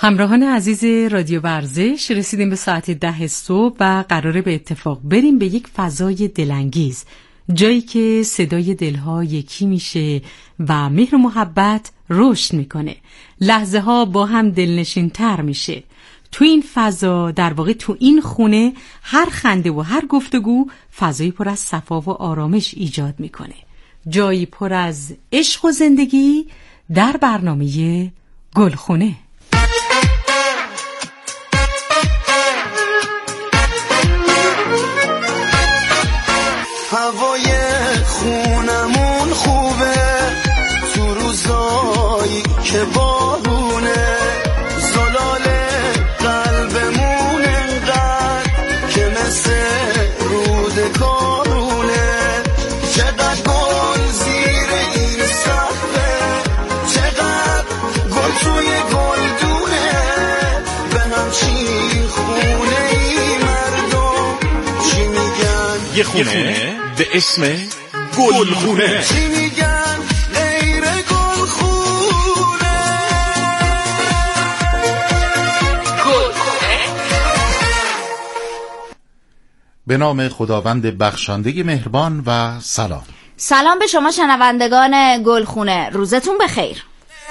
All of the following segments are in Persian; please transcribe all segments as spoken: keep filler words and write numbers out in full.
همراهان عزیز رادیو ورزش، رسیدیم به ساعت ده صبح و قراره به اتفاق بریم به یک فضای دلانگیز، جایی که صدای دلها یکی میشه و مهر و محبت رشد میکنه، لحظه ها با هم دلنشین تر میشه. تو این فضا، در واقع تو این خونه، هر خنده و هر گفتگو فضایی پر از صفا و آرامش ایجاد میکنه، جایی پر از عشق و زندگی. در برنامه گلخونه هوای خونمون خوبه تو روزایی که بارونه، زلال قلبمون انقدر که مثل رود کارونه، چقدر گل زیر این صفحه، چقدر گل توی گلدونه، به همچین خونه ای مردم چی میگن؟ یه خونه به اسم گلخونه. چی میگن غیر گلخونه؟ گلخونه. به نام خداوند بخشنده مهربان و سلام. سلام به شما شنوندگان گلخونه، روزتون بخیر.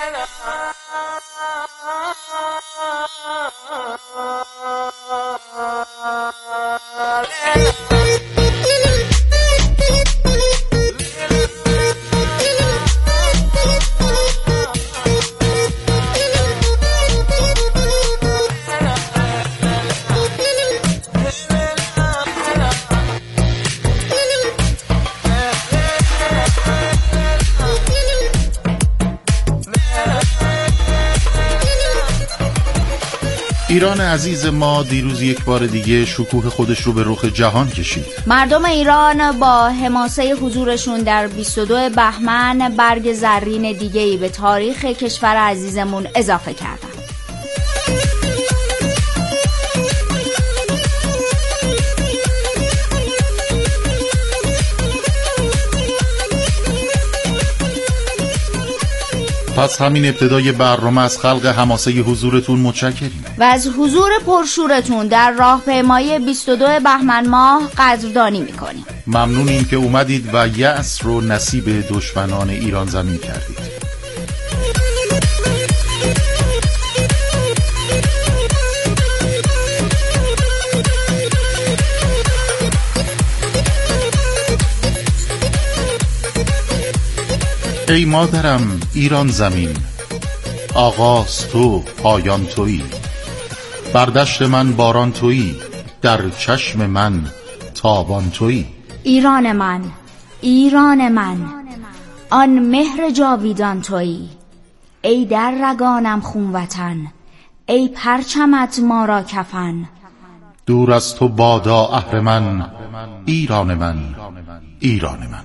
ایران عزیز ما دیروز یک بار دیگه شکوه خودش رو به رخ جهان کشید. مردم ایران با حماسه حضورشون در بیست و دو بهمن برگ زرین دیگه‌ای به تاریخ کشور عزیزمون اضافه کردن. پس همین ابتدای برنامه از خلق حماسه حضورتون متشکریم و از حضور پرشورتون در راهپیمایی بیست و دو بهمن ماه قدردانی میکنیم. ممنونیم که اومدید و یأس رو نصیب دشمنان ایران زمین کردید. ای مادرم ایران زمین، آغاز تو پایان تویی، بر دشت من باران تویی، در چشم من تابان تویی. ایران من، ایران من، آن مهر جاویدان تویی، ای در رگانم خون وطن، ای پرچمت ما را کفن. دور از تو بادا اهرمن، ایران من، ایران من.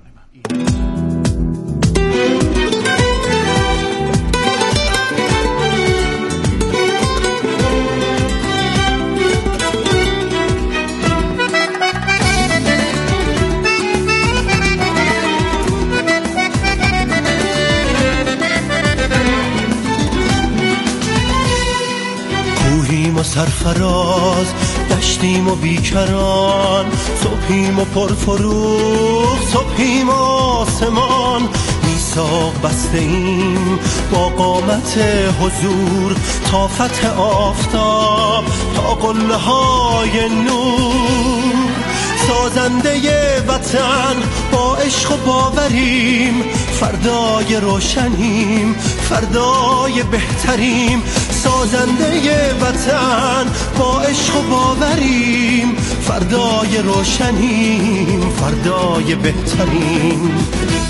کوهیم و سرفراز، دشتیم و بیکران، صبحیم و پرفروغ، صبحیم و آسمان، میثاق بسته ایم با قامت حضور، تا فتح آفتاب تا قله های نور. سازنده وطن با عشق و باوریم، فردای روشنیم، فردای بهتریم. سازنده وطن با عشق و باوریم، فردای روشنیم، فردای بهتریم.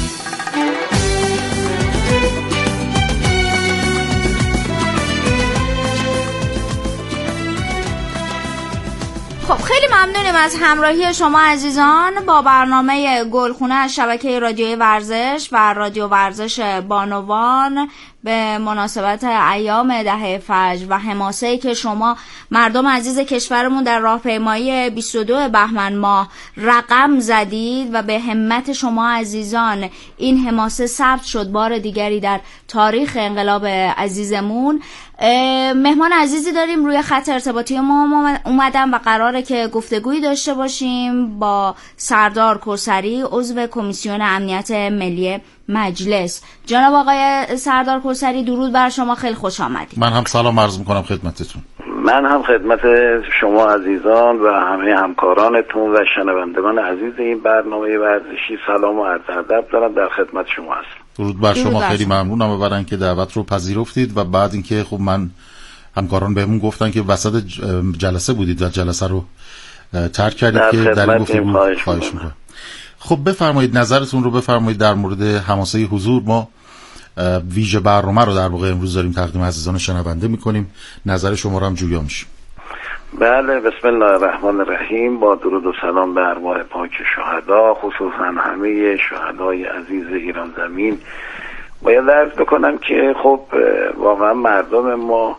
خب خیلی ممنونیم از همراهی شما عزیزان با برنامه گلخونه از شبکه رادیوی ورزش و رادیو ورزش بانوان. به مناسبت ایام دهه فجر و حماسه‌ای که شما مردم عزیز کشورمون در راهپیمایی بیست و دو بهمن ماه رقم زدید و به همت شما عزیزان این حماسه ثبت شد بار دیگری در تاریخ انقلاب عزیزمون. مهمان عزیزی داریم روی خط ارتباطی ما اومدن و قراره که گفتگویی داشته باشیم با سردار کوثری، عضو کمیسیون امنیت ملی مجلس. جناب آقای سردار کوثری، درود بر شما، خیلی خوش آمدید. من هم سلام عرض میکنم خدمتتون. من هم خدمت شما عزیزان و همه همکارانتون و شنوندگان عزیز این برنامه ورزشی سلام و عرض ادب دارم، در خدمت شما هستم. درود بر شما، خیلی ممنونم اولا که دعوت رو پذیرفتید و بعد اینکه خب من همکاران بهمون گفتن که وسط جلسه بودید و جلسه رو ترک کردید که در گفتگو خواهش می‌کنم. خب بفرمایید نظرتون رو بفرمایید در مورد حماسه حضور. ما ویژه برنامه رو در واقع امروز داریم تقدیم عزیزان شنونده می‌کنیم، نظر شما رو هم جویا می‌شیم. بله، بسم الله الرحمن الرحیم. با درود و سلام به ارواح پاک شهدا، خصوصا همه شهدای عزیز ایران زمین. باید عرض بکنم که خب واقعا مردم ما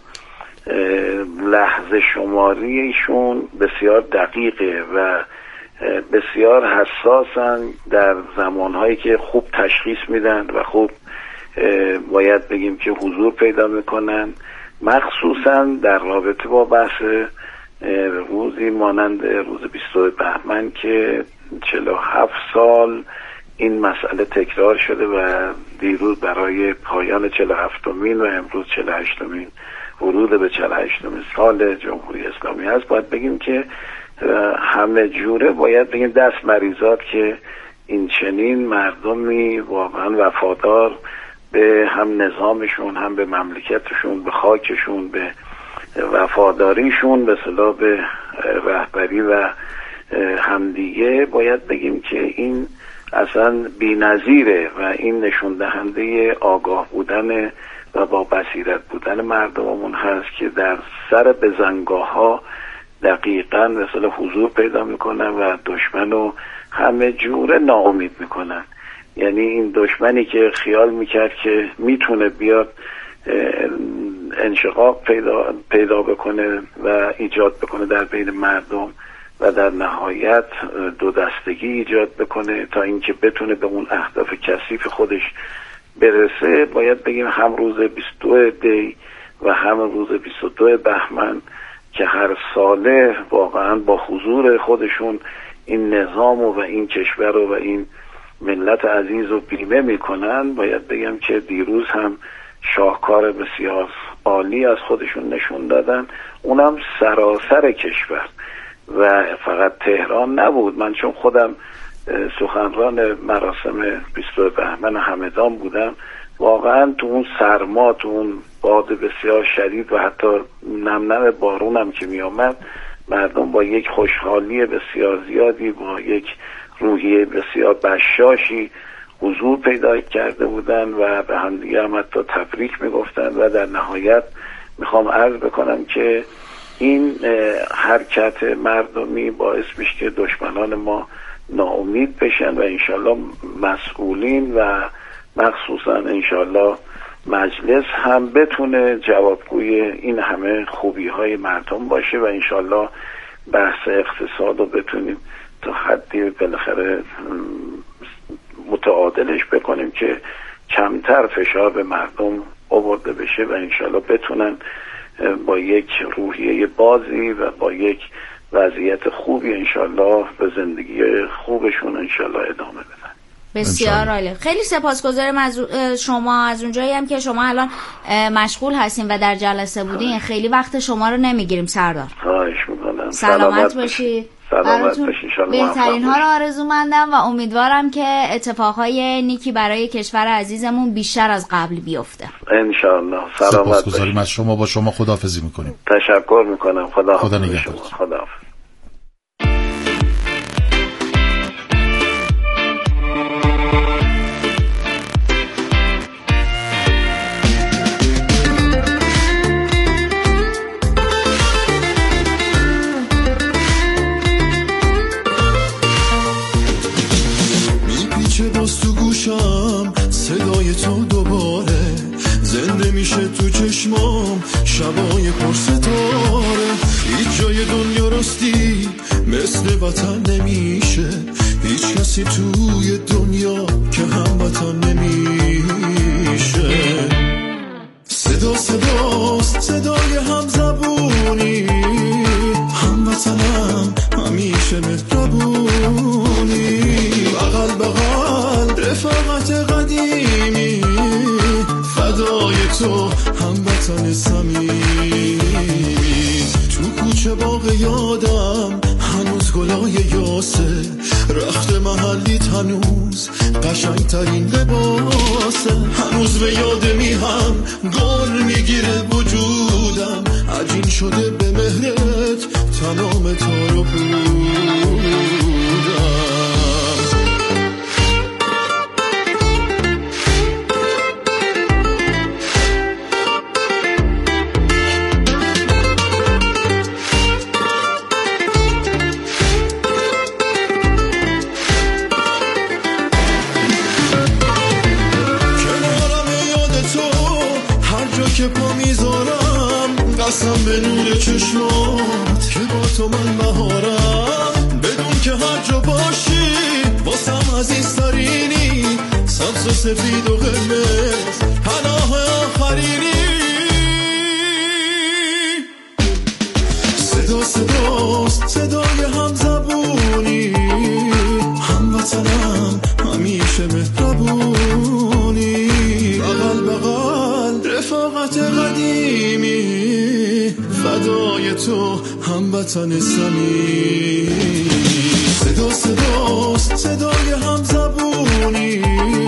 لحظه شماری ایشون بسیار دقیقه و بسیار حساسن در زمانهایی که خوب تشخیص میدن و خوب باید بگیم که حضور پیدا میکنن، مخصوصا در رابطه با بحث روزی مانند روز بیست و دو بهمن که چهل و هفت سال این مسئله تکرار شده و دیروز برای پایان چهل و هفتمین و امروز چهل و هشتمین ورود به چهل و هشتمین سال جمهوری اسلامی هست. باید بگیم که همه جوره باید بگیم دست مریضات که این چنین مردمی واقعا وفادار به هم نظامشون، هم به مملکتشون، به خاکشون، به وفاداریشون، به اصطلاح به رهبری و همدیگه، باید بگیم که این اصلا بی‌نظیره و این نشون دهنده آگاه بودن و با بصیرت بودن مردممون هست که در سر بزنگاه ها دقیقاً مثلا حضور پیدا میکنن و دشمنو همه جوره ناامید میکنن. یعنی این دشمنی که خیال میکرد که میتونه بیاد انشقاق پیدا پیدا بکنه و ایجاد بکنه در بین مردم و در نهایت دو دستگی ایجاد بکنه تا اینکه بتونه به اون اهداف کثیف خودش برسه، باید بگیم هم روز بیست و دو دی و هم روز بیست و دو بهمن که هر ساله واقعا با حضور خودشون این نظام و این کشور و این ملت عزیز رو بیمه میکنن، باید بگم که دیروز هم شاهکار بسیار عالی از خودشون نشون دادن، اونم سراسر کشور و فقط تهران نبود. من چون خودم سخنران مراسم بیست و دو بهمن همدان بودم، واقعا تو اون سرما، تو اون باد بسیار شدید و حتی نم نم بارون هم که می آمد، مردم با یک خوشحالی بسیار زیادی، با یک روحیه بسیار بشاشی حضور پیدا کرده بودن و به هم دیگه هم حتی تبریک می گفتن و در نهایت میخوام عرض بکنم که این حرکت مردمی باعث میشه که دشمنان ما ناامید بشن و انشالله مسئولین و مخصوصا انشالله مجلس هم بتونه جوابگوی این همه خوبی های مردم باشه و انشالله بحث اقتصاد رو بتونیم تا حدی بالاخره متعادلش بکنیم که کمتر فشار به مردم آورده بشه و انشالله بتونن با یک روحیه بازی و با یک وضعیت خوبی انشالله به زندگی خوبشون انشالله ادامه بدن. بسیار عالی. خیلی سپاسگزارم از شما. از اونجایی هم که شما الان مشغول هستین و در جلسه بودین خیلی وقت شما رو نمیگیریم سردار. خواهش میکنم. سلامت باشید. سلامت باشید. بهترین ها رو آرزومندم و امیدوارم که اتفاقهای نیکی برای کشور عزیزمون بیشتر از قبل بیفته. انشالله. سلامت باشید. سپاسگزاریم از شما. با شما خداحافظی میکنیم. تشکر میکنم. خدا خدا نگهدار. خدا. صدای تو دوباره زنده چشمام شبای پرستاره. هیچ جای دنیا راستی مثل وطن نمیشه، هیچ کسی توی دنیا که هموطن نمیشه. صدا صداست صدای همزبونی، هموطنم همیشه مهربونی. بغل بغل رفاقت قدیمی، فدای تو هموطن صمیمی. تو کوچه باغ یادم هنوز گلای یاسه، رخت محلی هنوز قشنگترین لباسه. هنوز به یاد میهم گل میگیره وجودم، عجین شده به مهرت تمام تار و پودم. که پا میذارم قسم به نور چشمات که با تو من بهارم. بدون که هر جا باشی واسم عزیزترینی، سبز و سفید و قرمز پناه آخرینی. صدا صداست صدای همزبونی، هموطنم همیشه مهربونی. بغل بغل رفاقت قدیمی، فدای تو هموطن صمیمی. صدا صداست صدای همزبونی،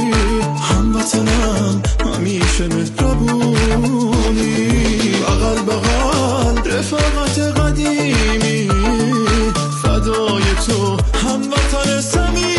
هموطنم همیشه مهربونی. بغل بغل رفاقت قدیمی، فدای تو هموطن صمیمی.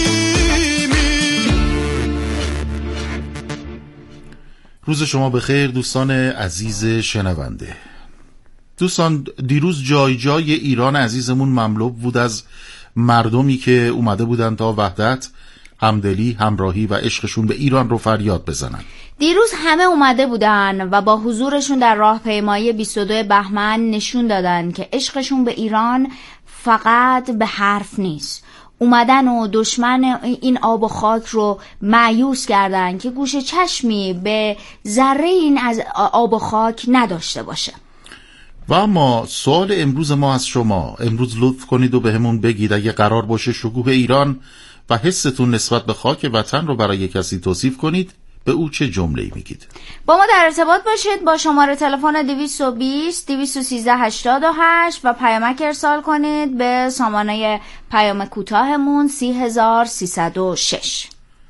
روز شما بخیر دوستان عزیز شنونده. دوستان دیروز جای جای ایران عزیزمون مملو بود از مردمی که اومده بودن تا وحدت، همدلی، همراهی و عشقشون به ایران رو فریاد بزنن. دیروز همه اومده بودن و با حضورشون در راهپیمایی بیست و دو بهمن نشون دادن که عشقشون به ایران فقط به حرف نیست. اومدن و دشمن این آب و خاک رو مایوس کردن که گوش چشمی به ذره این از آب و خاک نداشته باشه. و اما سوال امروز ما از شما، امروز لطف کنید و به همون بگید اگه قرار باشه شکوه ایران و حستون نسبت به خاک وطن رو برای کسی توصیف کنید، به او چه جمله‌ای میگید؟ با ما در ارتباط باشید با شماره تلفن دویست و بیست دویست و سیزده هشتاد و هشت و پیامک ارسال کنید به سامانه پیام کوتاهمون سی هزار سیصد و شش.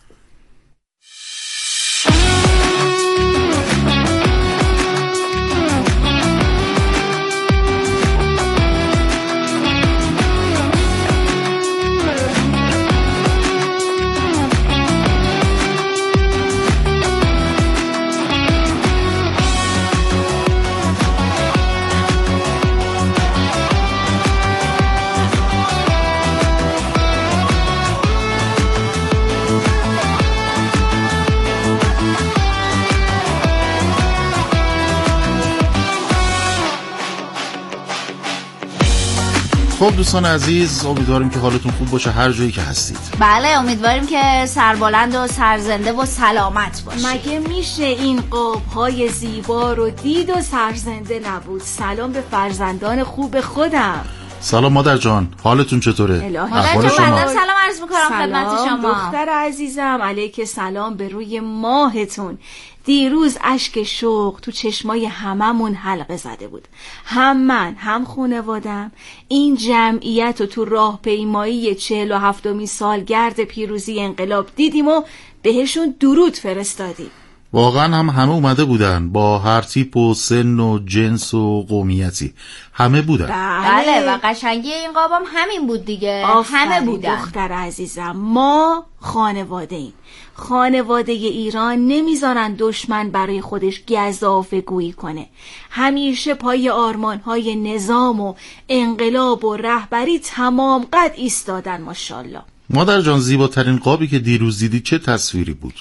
خب دوستان عزیز، امیدواریم که حالتون خوب باشه هر جایی که هستید. بله، امیدواریم که سربلند و سرزنده و سلامت باشید. مگه میشه این قاب‌های زیبا رو دید و سرزنده نبود؟ سلام به فرزندان خوب خودم. سلام مادر جان، حالتون چطوره؟ مادر جان بندم سلام عرض میکنم خدمت شما. دختر عزیزم علیک سلام به روی ماهتون. دیروز اشک شوق تو چشمای هممون حلقه زده بود. هم من هم خانوادم این جمعیت رو تو راهپیمایی چهل و هفتمین سالگرد پیروزی انقلاب دیدیم و بهشون درود فرستادیم. واقعا هم همه اومده بودن، با هر تیپ و سن و جنس و قومیتی همه بودن. بله, بله و قشنگی این قابم همین بود دیگه. همه بودن. دختر عزیزم، ما خانواده ایم. خانواده ایران نمیذارن دشمن برای خودش گزافه گویی کنه. همیشه پای آرمانهای نظام و انقلاب و رهبری تمام قد ایستادن. ماشاءالله. مادر جان، زیباترین قابی که دیروز دیدی چه تصویری بود؟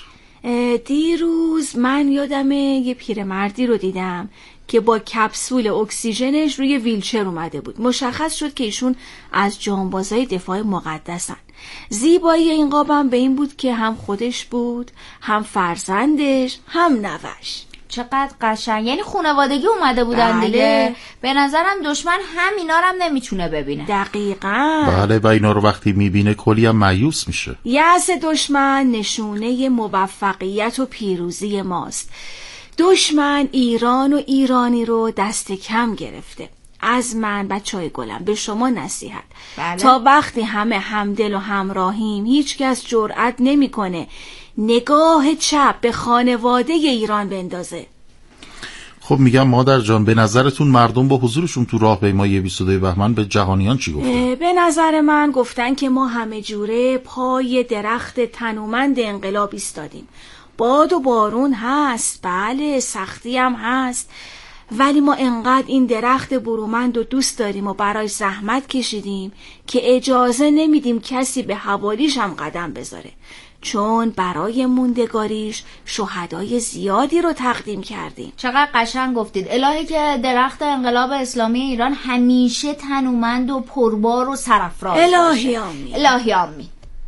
دیروز من یادم یه پیرمردی رو دیدم که با کپسول اکسیژنش روی ویلچر اومده بود. مشخص شد که ایشون از جانبازای دفاع مقدسن. زیبایی این قابم به این بود که هم خودش بود، هم فرزندش، هم نوش. چقدر قشنگ. یعنی خانوادگی اومده بودن. بله. دیگه به نظرم دشمن هم اینا رو هم نمیتونه ببینه. دقیقاً. بله و اینا رو وقتی میبینه کلی هم مایوس میشه. یأس دشمن نشونه موفقیت و پیروزی ماست. دشمن ایران و ایرانی رو دست کم گرفته. از من بچهای گلم به شما نصیحت. بله. تا وقتی همه همدل و همراهیم هیچ کس جرأت نمیکنه نگاه چپ به خانواده ایران بندازه. خب میگم مادر جان، به نظرتون مردم با حضورشون تو راهپیمایی بیست و دو بهمن به جهانیان چی گفتن؟ به نظر من گفتن که ما همه جوره پای درخت تنومند انقلاب ایستادیم. باد و بارون هست، بله، سختی هم هست، ولی ما انقدر این درخت برومند و دوست داریم و برای زحمت کشیدیم که اجازه نمیدیم کسی به حوالیش هم قدم بذاره، چون برای موندگاریش شهدای زیادی رو تقدیم کردیم. چقدر قشنگ گفتید. الهی که درخت انقلاب اسلامی ایران همیشه تنومند و پربار و سرافراز باشه. الهی آمین. الهی آمین.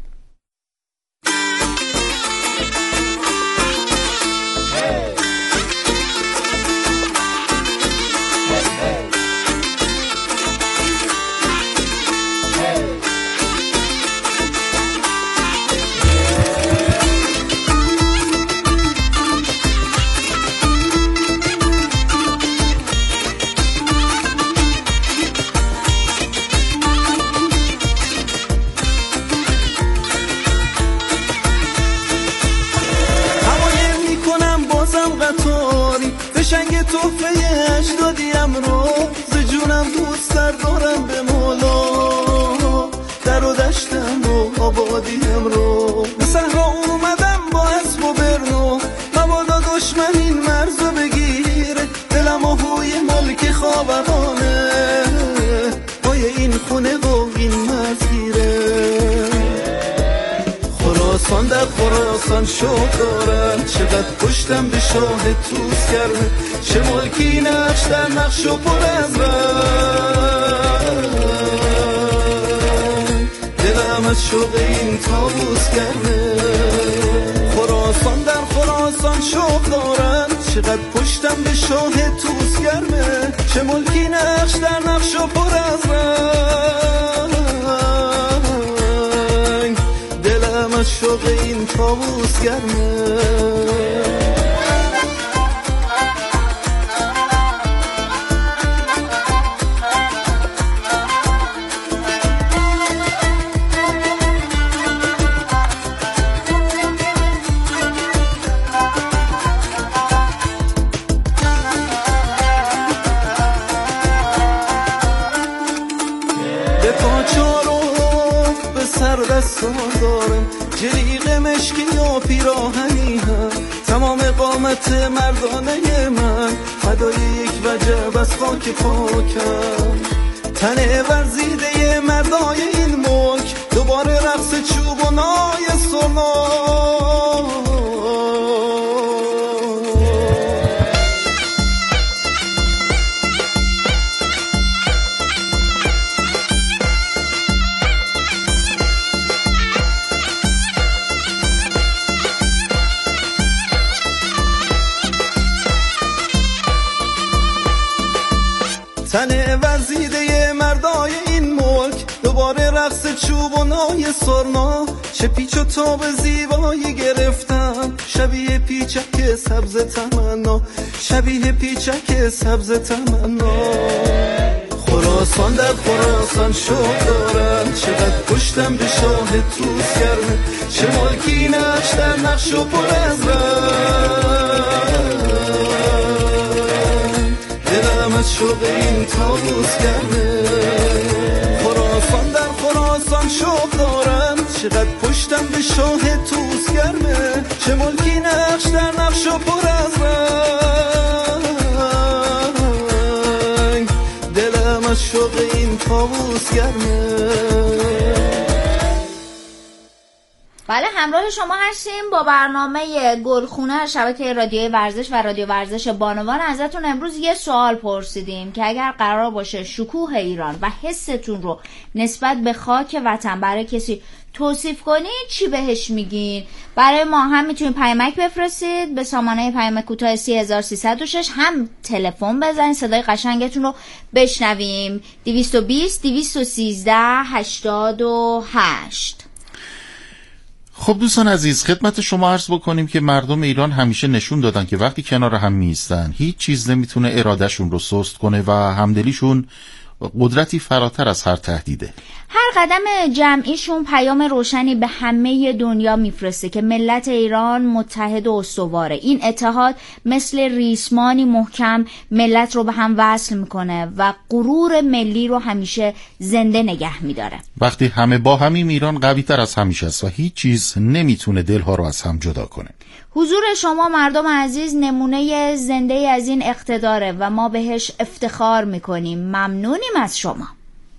شنگ توفه اجدادیم رو ز جونم دوست در دارم به مولا، در و دشتم و آبادیم رو به صحرا اومدم با اسب و برنو، مبادا دشمن این مرزو بگیره، دلم آهوی ملک خاورانه پای این خونه و این مرز گیره. خراسان در خراسان شوق دارم، چقدر پشتم به شاه توس کرده، چه ملکی نقش در نقش و پر از رنگ، دلم از شوق این طاووس کرده. خراسان در خراسان شوق دارم، چقدر پشتم به شاه توس کرده، چه ملکی نقش در نقش و پر از رنگ، دلم از شوق این طاووس گرمه. به پاچارو به سر دستان دارم، جلیق مشکی و پیراهنی هم، تمام قامت مردانه من فدای یک وجب از خاک پاکم، تن ورزیده مردای این ملک دوباره رقص چوب و نای سرنا. تن ورزیده مردای این ملک دوباره رقص چوب و نای سرنا، چه پیچ و تاب زیبایی گرفتم، شبیه پیچک سبز تمنا، شبیه پیچک سبز تمنا. خراسان در خراسان شوق دارم، چقدر پشتم به شاه توس کرده، چه ملکی نقش در نقش و پر از رنگ، دلم از شوق این طاووس کرده. خراسان در خراسان شوق دارم، چقدر پشتم به شاه توس گرمه، چه ملکی نقش در نقش و پر از رنگ، دلم از شوق این طاووس گرمه. بله، همراه شما هستیم با برنامه گلخونه شبکه رادیوی ورزش و رادیو ورزش بانوان. ازتون امروز یه سوال پرسیدیم که اگر قرار باشه شکوه ایران و حستون رو نسبت به خاک وطن برای کسی توصیف کنید چی بهش میگین؟ برای ما هم میتونید پیامک بفرستید به سامانه پیامک کوتاه سه هزار و سیصد و شش، هم تلفن بزنید صدای قشنگتون رو بشنویم. دویست و بیست دویست و سیزده هشتاد و هشت. خب دوستان عزیز، خدمت شما عرض بکنیم که مردم ایران همیشه نشون دادن که وقتی کنار هم میستن هیچ چیز نمیتونه ارادهشون رو سست کنه و همدلیشون قدرتی فراتر از هر تهدیده. هر قدم جمعیشون پیام روشنی به همه دنیا میفرسته که ملت ایران متحد و استواره. این اتحاد مثل ریسمانی محکم ملت رو به هم وصل میکنه و غرور ملی رو همیشه زنده نگه میداره. وقتی همه با همیم ایران قوی تر از همیشه است و هیچ چیز نمیتونه دلها رو از هم جدا کنه. حضور شما مردم عزیز نمونه زنده از این اقتداره و ما بهش افتخار میکنیم. ممنونیم از شما.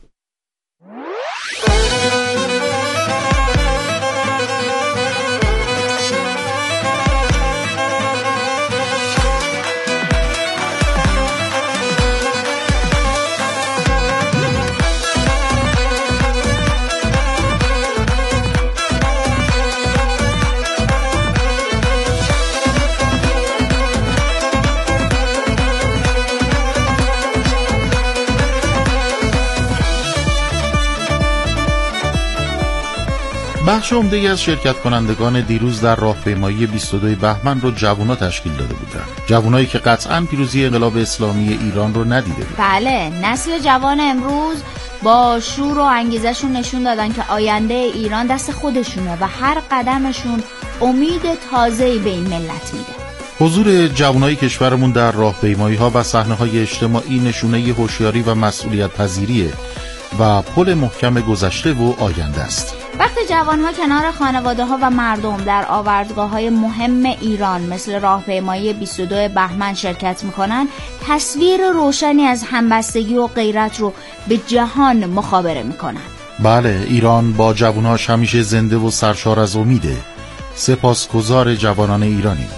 بخش عمده‌ای از شرکت کنندگان دیروز در راهپیمایی بیست و دو بهمن رو جوونا تشکیل داده بودند. جوانایی که قطعاً پیروزی انقلاب اسلامی ایران رو ندیده بود. بله، نسل جوان امروز با شور و انگیزشون نشون دادن که آینده ایران دست خودشونه و هر قدمشون امید تازه‌ای به این ملت میده. حضور جوانای کشورمون در راهپیمایی‌ها و صحنه‌های اجتماعی نشونه هوشیاری و مسئولیت پذیریه و پل محکم گذشته و آینده است. وقتی جوانها کنار خانواده‌ها و مردم در آوردگاه‌های مهم ایران مثل راهپیمایی بیست و دو بهمن شرکت می‌کنن، تصویر روشنی از همبستگی و غیرت رو به جهان مخابره می‌کنن. بله، ایران با جوانهاش همیشه زنده و سرشار از امیده. سپاسگزار جوانان ایرانی.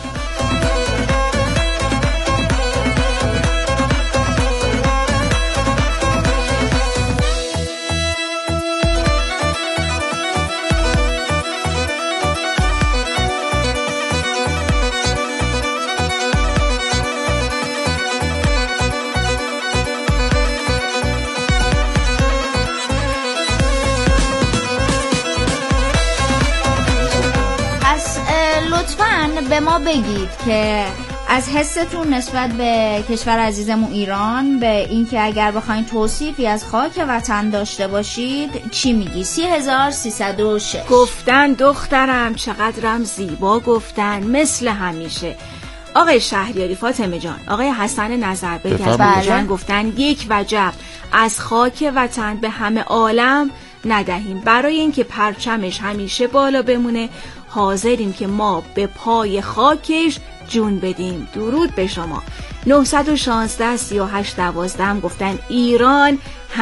به ما بگید که از حستون نسبت به کشور عزیزمون ایران، به اینکه اگر بخواین توصیفی از خاک وطن داشته باشید چی میگی؟ سه هزار و سیصد و شش. گفتن دخترم چقدرم زیبا، گفتن مثل همیشه. آقای شهریاری، فاطمه جان، آقای حسن نظربگ از بله. گفتن یک وجب از خاک وطن به همه عالم ندهیم، برای اینکه پرچمش همیشه بالا بمونه حاضریم که ما به پای خاکش جون بدیم. درود به شما. نهصد و شانزده سی و هشت دوازده هم گفتن ایران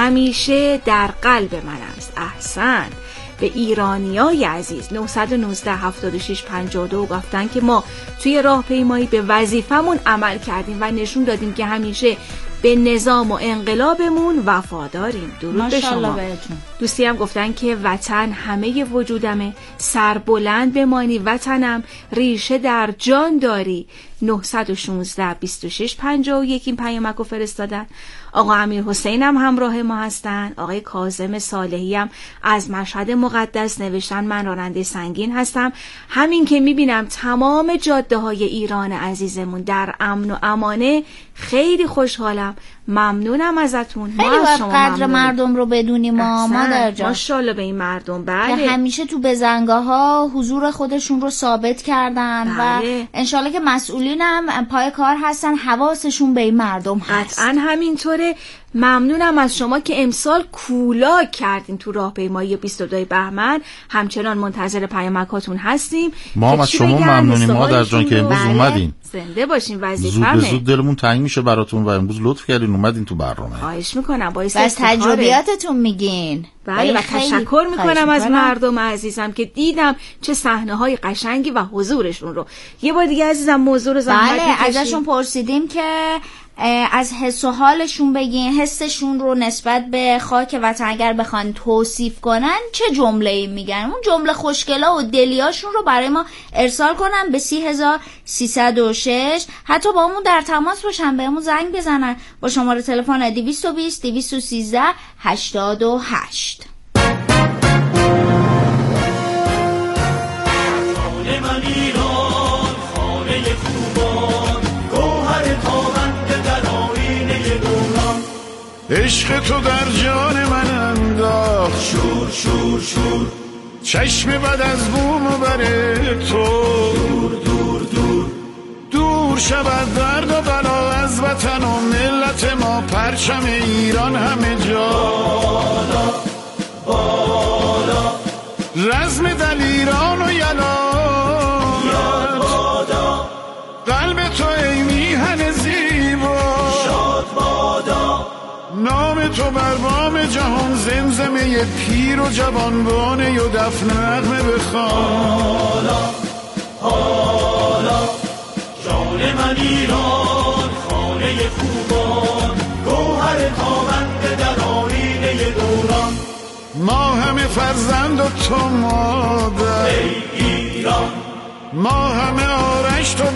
همیشه در قلب من است. احسن به ایرانیای عزیز. نهصد و نوزده هفتاد و شش پنجاه و دو گفتن که ما توی راهپیمایی به وظیفمون عمل کردیم و نشون دادیم که همیشه به نظام و انقلابمون وفاداریم. درود به شما. بهتون. دوستی هم گفتن که وطن همه وجودمه، سربلند بمانی وطنم، ریشه در جان داری. نهصد و شانزده بیست و شش پنجاه و یک این پیامک رو فرستادن. آقا امیر حسین هم همراه ما هستن. آقای کاظم صالحی هم از مشهد مقدس نوشتن من راننده سنگین هستم. همین که میبینم تمام جاده های ایران عزیزمون در امن و امانه خیلی خوشحالم. ممنونم ازتون. خیلی باید قدر مردم رو بدونیم ما مادر جان. ماشاءالله به این مردم. بله. که همیشه تو بزنگاه ها حضور خودشون رو ثابت کردن. بله. و انشالله که مسئولین هم پای کار هستن، حواسشون به این مردم هست. قطعا همینطوره. ممنونم از شما که امسال کولاک کردین تو راهپیمایی بیست و دو بهمن. همچنان منتظر پیامکاتون هستیم. ما هم از شما ممنونیم مادر جان که امروز بله. اومدین. زنده باشین. وظیفه زود به زود دلمون تنگ میشه براتون و امروز لطف کردین اومدین تو برنامه. خواهش میکنم. باعث بس تجربیاتتون میگین. بله و تشکر میکنم از مردم عزیزم که دیدم چه صحنه‌های قشنگی و حضورشون رو. یه بار دیگه عزیزم موضوع رو زحمت بله می‌کشید. ازشون پرسیدیم که از حس و حالشون بگین، حسشون رو نسبت به خاک وطن اگر بخوان توصیف کنن چه جمله‌ای میگن. اون جمله خوشگلا و دلیاشون رو برای ما ارسال کنن به سی هزار سیصد و شش. حتی با همون در تماس باشن، بهمون زنگ بزنن با شماره تلفن دویست و بیست دویست و سیزده هشتاد و هشت. عشق تو در جان من انداخت شور شور شور، چشم بد از بوم و بر تو دور دور دور دور شود درد و بلا از وطن و ملت ما، پرچم ایران همه جا بالا بالا، رزم دلیران و یلا قلب تو ای میهن زیبا شاد بادا، نام تو بر بام جهان زمزمه پیر و جوانبانه و دف نغمه بخوان. حالا حالا جان من ایران، خانه خوبان، گوهر تابنده در آیینه دوران، ما همه فرزند و تو مادر ای ایران، ما همه آرش تو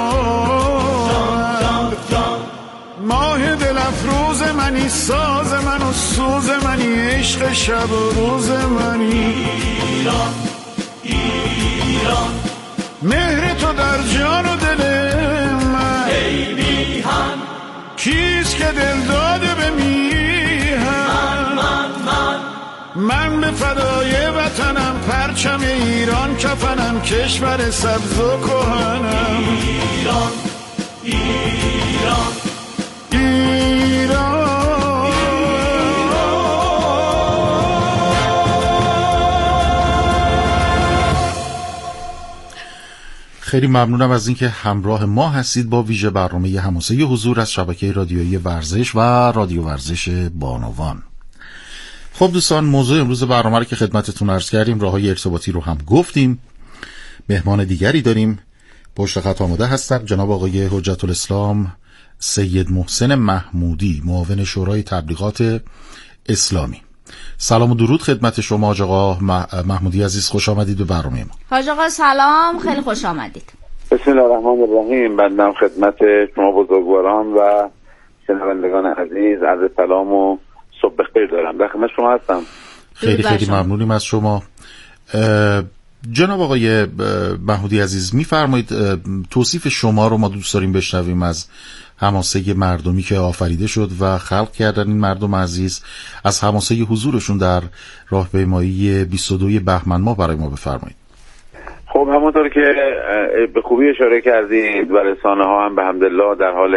دماد، ماه دل افروز منی، ساز من و سوز منی، عشق شب و روز منی ایران ایران، مهر تو در جان و دل من ای میهن، کیست که دل داده به میهن، من من من من به فدای وطنم، پرچم ایران کفنم، کشور سبز و کهنم ایران ایران ایران. خیلی ممنونم از اینکه همراه ما هستید با ویژه برنامه حماسه حضور از شبکه رادیویی ورزش و رادیو ورزش بانوان. خب دوستان، موضوع امروز برنامه رو که خدمتتون عرض کردیم، راههای ارتباطی رو هم گفتیم. مهمان دیگری داریم، پشت خط آماده هستن جناب آقای حجت الاسلام سید محسن محمودی، معاون شورای تبلیغات اسلامی. سلام و درود خدمت شما حاج آقا محمودی عزیز، خوش آمدید به برنامه ما. حاج آقا سلام، خیلی خوش آمدید. بسم الله الرحمن الرحیم. بنده خدمت شما بزرگواران و شنوندگان عزیز عرض سلام و صبح بخیر دارم. در خدمت شما هستم. خیلی خیلی ممنونیم از شما. جناب آقای محمودی عزیز، میفرمایید توصیف شما رو ما دوست داریم بشنویم از حماسه مردمی که آفریده شد و خلق کردن این مردم عزیز، از حماسه حضورشون در راهپیمایی بیست و دو بهمن ماه برای ما بفرمایید. خب همونطور که به خوبی اشاره کردید و رسانه ها هم به حمدالله در حال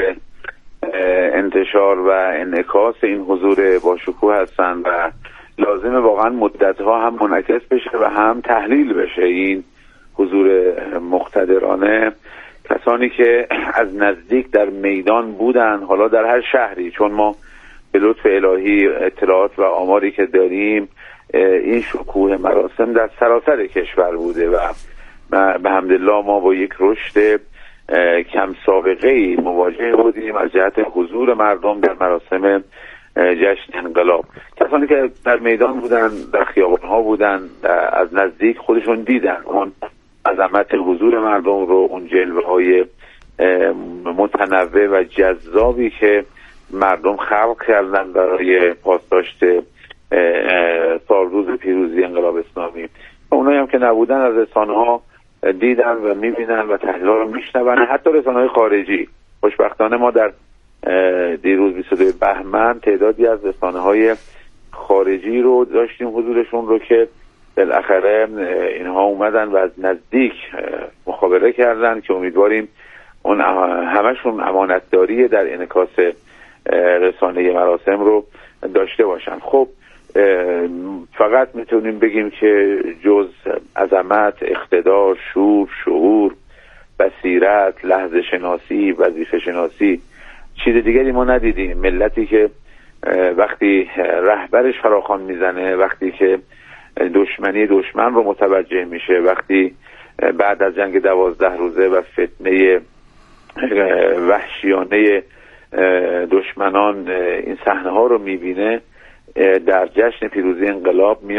انتشار و انعکاس این حضور با شکوه هستند و لازمه واقعا مدت ها هم منعکس بشه و هم تحلیل بشه این حضور مقتدرانه. کسانی که از نزدیک در میدان بودن، حالا در هر شهری، چون ما به لطف الهی اطلاعات و آماری که داریم این شکوه مراسم در سراسر کشور بوده و به حمدالله ما با یک رشد کم سابقه‌ای مواجه بودیم از جهت حضور مردم در مراسم جشن انقلاب. کسانی که در میدان بودن، در خیابان‌ها بودن، از نزدیک خودشون دیدن اون عظمت حضور مردم رو، اون جلوه‌های متنوع و جذابی که مردم خلق کردن برای پاسداشت سالروز پیروزی انقلاب اسلامی. و اونایی هم که نبودن از رسانه‌ها دیدن و می‌بینن و تحلیل‌ها رو میشنون. حتی رسانه‌های خارجی، خوشبختانه ما در دیروز بیست و دو بهمن تعدادی از رسانه‌های خارجی رو داشتیم حضورشون رو که بالاخره اینها اومدن و از نزدیک مخابره کردن که امیدواریم اون همشون امانتداری در انعکاس رسانه مراسم رو داشته باشن. خب فقط میتونیم بگیم که جز عظمت، اقتدار، شور، شعور، بصیرت، لحظه شناسی، وظیفه شناسی چیز دیگری ما ندیدیم. ملتی که وقتی رهبرش فراخوان میزنه، وقتی که دشمنی دشمن رو متوجه میشه، وقتی بعد از جنگ دوازده روزه و فتنه وحشیانه دشمنان این صحنه ها رو میبینه، در جشن پیروزی انقلاب میاد